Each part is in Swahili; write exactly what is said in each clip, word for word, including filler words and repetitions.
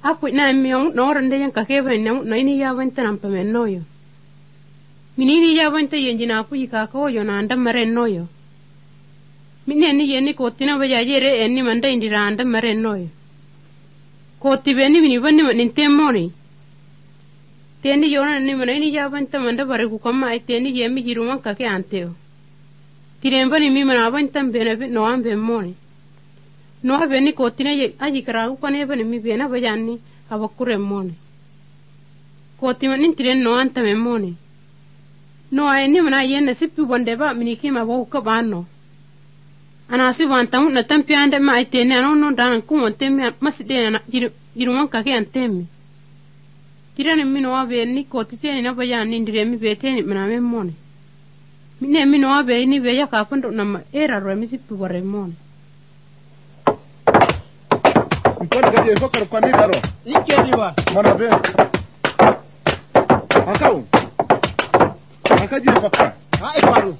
Apu na miong no rende yang kakeva no no ini ya wenta nampa mennoyo. Minini ya wenta yenjina apu ikako yo na anda marennoyo. Mine ni yeni kotina baja yere enni manda indira anda marennoyo. Koti beni mini bani ninte moni. Teni yona ni mana ini ya wenta manda bare kukama ai teni yemi hiruman kake anteo. Tiremba ni mi mana wenta bene no ambe moni. No aveni kotina ye aji karagu kane bani mi bena bajani abakure moni. Koti manin tiren no anta me moni. No ai ni mana yenne sippi bonde ba miniki ma bo ka banno. Anasi wanta mun na tampi ande ma ai tene ano no dan ku mon temi maside na jiru man ka ke antemi. Tirani mi no aveni koti tene na bajani ndire mi beteni mana me moni. Mine mi no aveni be ya ka fondo na era ro mi sippi bore moni. Mponi kaje sokar kwa nini aro? Ike niwa. Mana be. Akau. Akaje papa. Ha iparu.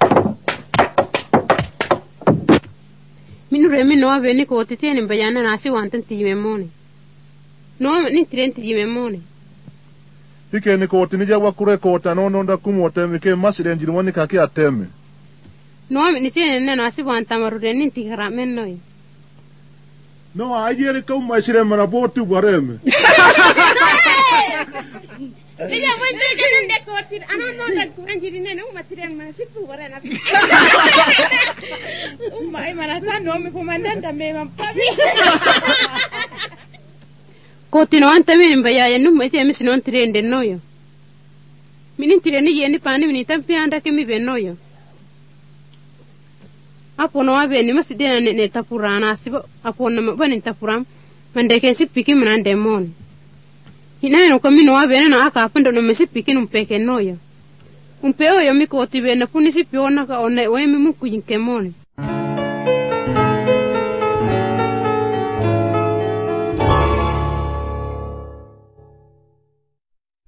Minu remi no aveni ko titeni mbayana nasi wantan time moni. No ni tren time moni. Ike ni ko tinija wakure ko tanono nda kumote mike masire njirwani kaki ateme. No ni tene nasi wantan marude ni tigara mennoy. No ajere kau masire mana botu bareme. Ella wente que no de cortir, ano no da kuanjiri nene uma tire ma sipu barena. Uma ai mana sa no me comandante me mampabi. Kotino anta me mbaya ya nume te misi non tire ende noyo. Minin tire ni yeni pani mini tampi anda ke mi benoyo. Apo no aveni masidena ne ne tapurana sibo apo no bani tapuram mandeke sipiki mnande mon. Hina no kamino aveni na aka apando no mesipiki no peke noyo. Un peo yo mi koti bena puni sipiona ka one we mi muku yinkemoni.